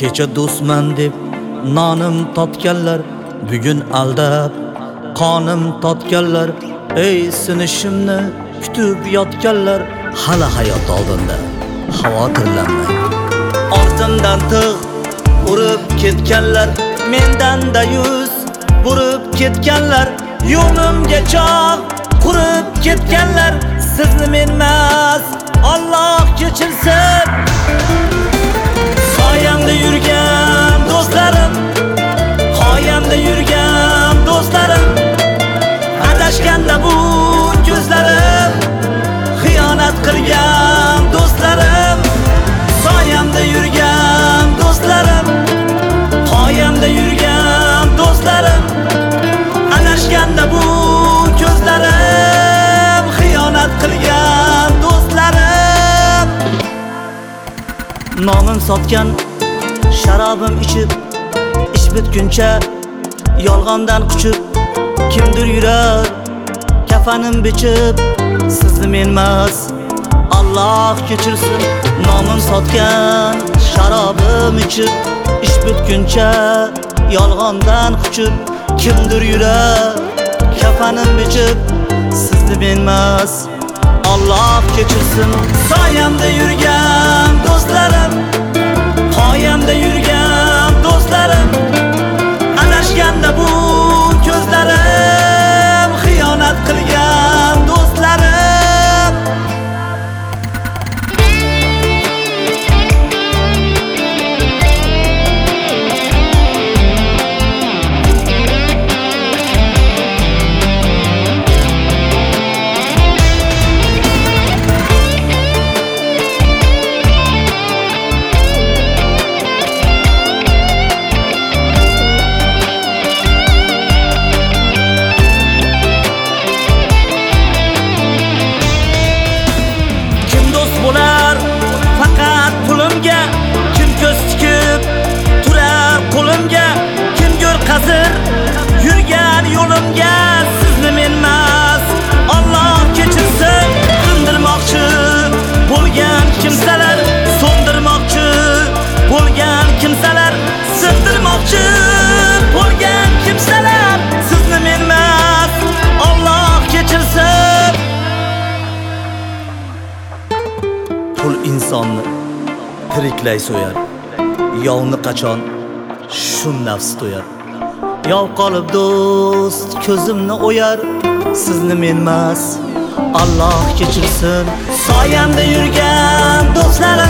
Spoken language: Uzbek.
Kecha do'stman deb nonim totganlar, bugun aldab qonim totganlar. Ey sinishimni kutib yotganlar, hali hayot oldinda, xavotirlanmang. Ortimdan tig' urib ketganlar, mendan-da yuz burib ketganlar, yo'limga choq qurib ketganlar. Sizni men emas, Alloh kechirsin. Soyamda yurgan do'stlarim, qoyamda yurgan do'stlarim, adashganda bu ko'zlarim, xiyonat qilgan do'stlarim. Soyamda yurgan do'stlarim, qoyamda yurgan do'stlarim, adashganda bu ko'zlarim, xiyonat qilgan do'stlarim. Nomim sotgan sharobim ichib, ish bitguncha yolg'ondan quchib, kimdir yurar kafanim bichib. Sizni men emas, Alloh kechirsin. Nomim sotgan sharobim ichib, ish bitguncha yolg'ondan quchib, kimdir yurar kafanim bichib. Sizni men emas, Alloh kechirsin. Soyamda yurgan do'stlarim, qoyamda yurgan do'stlarim, adashganda bu ko'zlarim, xiyonat qilgan do'stlarim. Faqat pulimga, kim ko'z tikib turar qo'limga, kim go'r qazir yurgan yo'limga. Sizni men emas, Alloh kechirsin. Sindirmoqchi bo'lgan kimsalar, so'ndirmoqchi bo'lgan kimsalar, sindirmoqchi bo'lgan kimsalar, sizni men emas, Alloh kechirsin. Pul insonni tiriklay so'yar, yovni qachon shu nafs to'yar. Yov qolib do'st ko'zimni o'yar, sizni men emas, Alloh kechirsin. Soyamda yurgan do'stlar